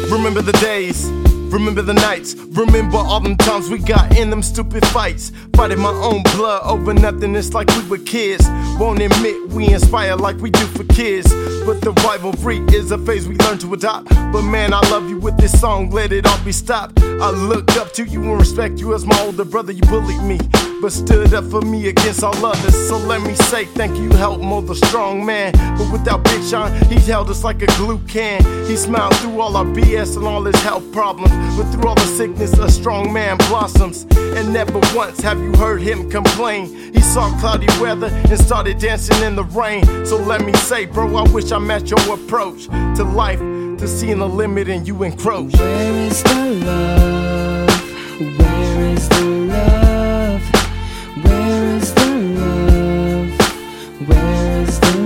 Remember the days, remember the nights, remember all them times we got in them stupid fights. Fighting my own blood over nothing, it's like we were kids. Won't admit we inspire like we do for kids. But the rivalry is a phase we learn to adopt. But man, I love you with this song, let it all be stopped. I look up to you and respect you as my older brother. You bullied me, but stood up for me against all others. So let me say thank you, help mold the strong man. But without Big Sean, he held us like a glue can. He smiled through all our BS and all his health problems. But through all the sickness, a strong man blossoms. And never once have you heard him complain. He saw cloudy weather and started dancing in the rain. So let me say, bro, I wish I matched your approach to life, to seeing the limit and you encroach. Where is the love? Where is the love? Where is the love? Where is the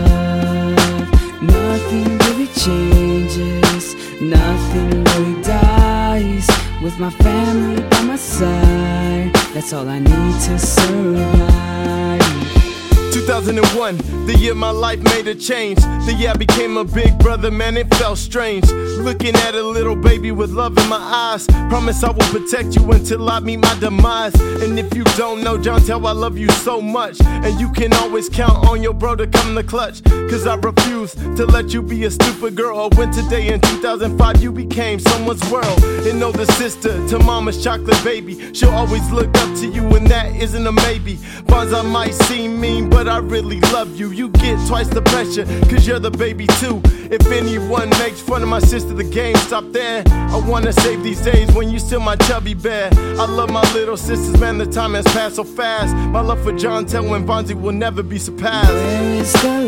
love? Nothing really changes, nothing really dies. With my family by my side, that's all I need to survive. 2001, the year my life made a change. The year I became a big brother, man, it felt strange. Looking at a little baby with love in my eyes. Promise I will protect you until I meet my demise. And if you don't know, Jontel, I love you so much. And you can always count on your bro to come the clutch. Cause I refuse to let you be a stupid girl. Or when today in 2005 you became someone's world. An older sister to mama's chocolate baby. She'll always look up to you and that isn't a maybe. Bonds I might seem mean, but I really love you. You get twice the pressure, cause you're the baby too. If anyone makes fun of my sister, the game stop there. I wanna save these days when you still my chubby bear. I love my little sisters, man, the time has passed so fast. My love for Jontel and Bonzi will never be surpassed. Where is the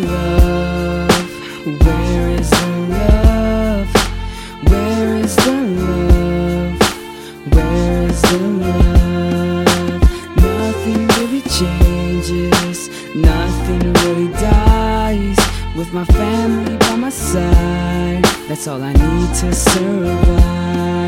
love? Where is the love? Where is the love? Where is the love? Nothing really changes, nothing really dies. With my family by my side, that's all I need to survive.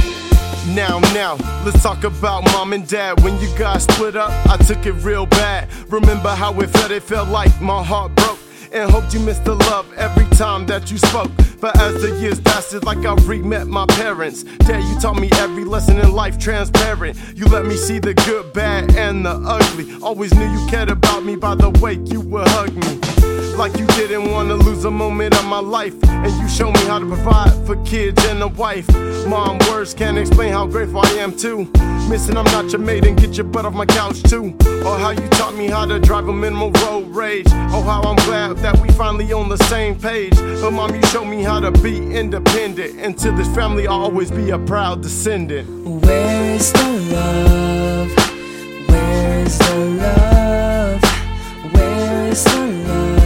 Now, let's talk about mom and dad. When you guys split up, I took it real bad. Remember how it felt like my heart broke. And hoped you missed the love every time that you spoke. But as the years passed, it's like I re-met my parents. Dad, you taught me every lesson in life transparent. You let me see the good, bad, and the ugly. Always knew you cared about me by the way you would hug me. Like you didn't want to lose a moment of my life. And you showed me how to provide for kids and a wife. Mom, words can't explain how grateful I am too. Missing I'm not your mate and get your butt off my couch too. Or how you taught me how to drive a minimal road rage. Oh, how I'm glad that we finally on the same page. But mom, you showed me how to be independent. And to this family I'll always be a proud descendant. Where is the love? Where is the love? Where is the love?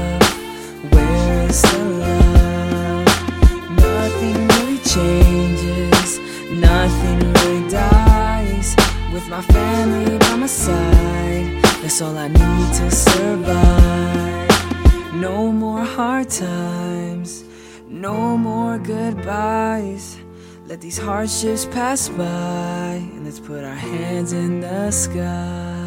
Where is the love? Nothing really changes, nothing really dies. With my family by my side, that's all I need to survive. No more hard times, no more goodbyes. Let these hardships pass by, and let's put our hands in the sky.